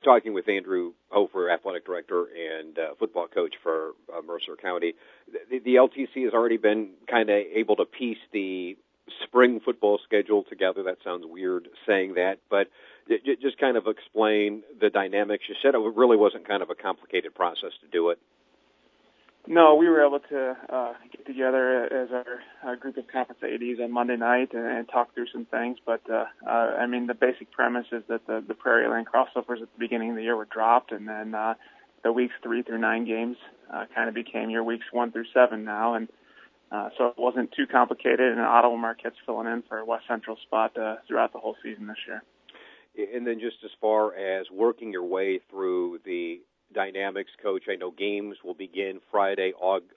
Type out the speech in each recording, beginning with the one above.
talking with Andrew Hofer, athletic director and football coach for Mercer County. The LTC has already been kind of able to piece the spring football schedule together. That sounds weird saying that, but just kind of explain the dynamics. You said it really wasn't kind of a complicated process to do it. No, we were able to get together as our group of conference ADs on Monday night and talk through some things. But, the basic premise is that the Prairie Land crossovers at the beginning of the year were dropped, and then the weeks 3 through 9 games kind of became your weeks 1 through 7 now. And so it wasn't too complicated, and Ottawa Marquette's filling in for a West Central spot throughout the whole season this year. And then just as far as working your way through the dynamics, Coach, I know games will begin Friday,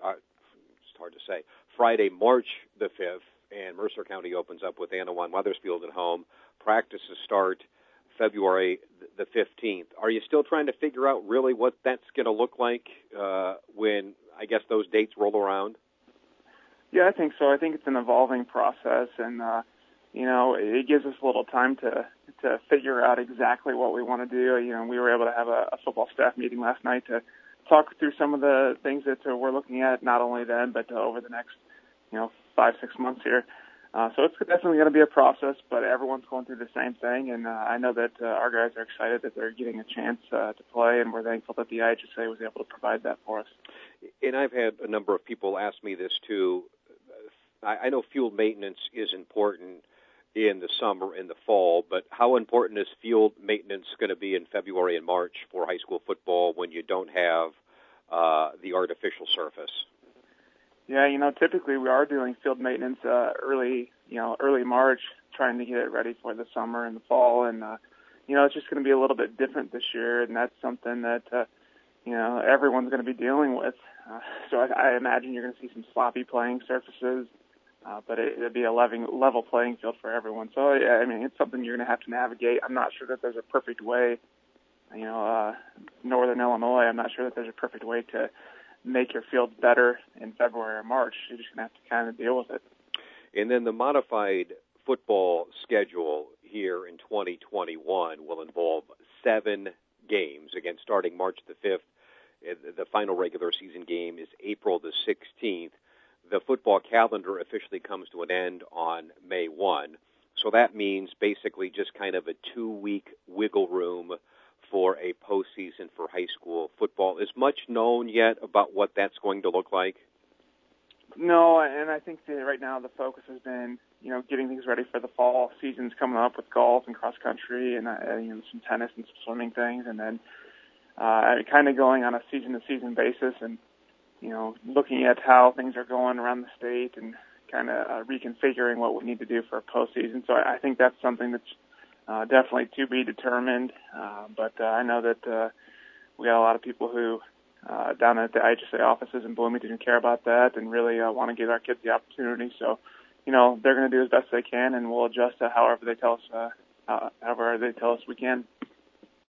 March the 5th, and Mercer County opens up with Anawan Wethersfield at home. Practices start February the 15th. Are you still trying to figure out really what that's going to look like when, I guess, those dates roll around? Yeah, I think so. I think it's an evolving process, and it gives us a little time to figure out exactly what we want to do. We were able to have a football staff meeting last night to talk through some of the things that we're looking at, not only then, but over the next, 5-6 months here. So it's definitely going to be a process, but everyone's going through the same thing, and I know that our guys are excited that they're getting a chance to play, and we're thankful that the IHSA was able to provide that for us. And I've had a number of people ask me this, too. I know field maintenance is important in the summer and the fall, but how important is field maintenance going to be in February and March for high school football when you don't have the artificial surface? Yeah, typically we are doing field maintenance early March, trying to get it ready for the summer and the fall, and it's just going to be a little bit different this year, and that's something that everyone's going to be dealing with. So I imagine you're going to see some sloppy playing surfaces. But it'll be a level playing field for everyone. So, it's something you're going to have to navigate. I'm not sure that there's a perfect way, Northern Illinois, I'm not sure that there's a perfect way to make your field better in February or March. You're just going to have to kind of deal with it. And then the modified football schedule here in 2021 will involve 7 games, again, starting March the 5th. The final regular season game is April the 16th. The football calendar officially comes to an end on May 1. So that means basically just kind of a 2-week wiggle room for a postseason for high school football. Is much known yet about what that's going to look like? No, and I think that right now the focus has been, getting things ready for the fall seasons coming up with golf and cross country and some tennis and some swimming things, and then kind of going on a season-to-season basis and looking at how things are going around the state and kind of reconfiguring what we need to do for a postseason. So I think that's something that's definitely to be determined. But I know that we got a lot of people who down at the IHSA offices in Bloomington who care about that and really want to give our kids the opportunity. So, they're going to do as best they can, and we'll adjust to however they tell us we can.